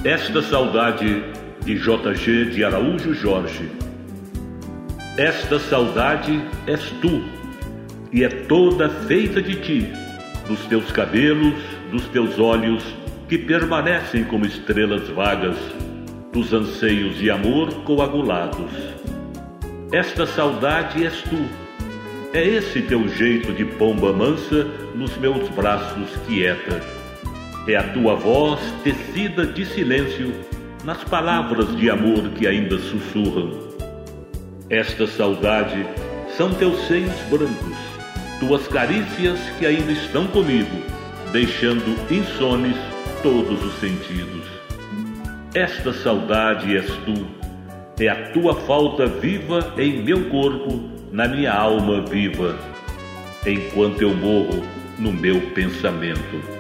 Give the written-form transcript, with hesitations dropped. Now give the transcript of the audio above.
Esta saudade de J.G. de Araújo Jorge. Esta saudade és tu, e é toda feita de ti, dos teus cabelos, dos teus olhos, que permanecem como estrelas vagas, dos anseios de amor coagulados. Esta saudade és tu, é esse teu jeito de pomba mansa nos meus braços quieta. É a tua voz tecida de silêncio nas palavras de amor que ainda sussurram. Esta saudade são teus seios brancos, tuas carícias que ainda estão comigo, deixando insones todos os sentidos. Esta saudade és tu, é a tua falta viva em meu corpo, na minha alma viva, enquanto eu morro no meu pensamento.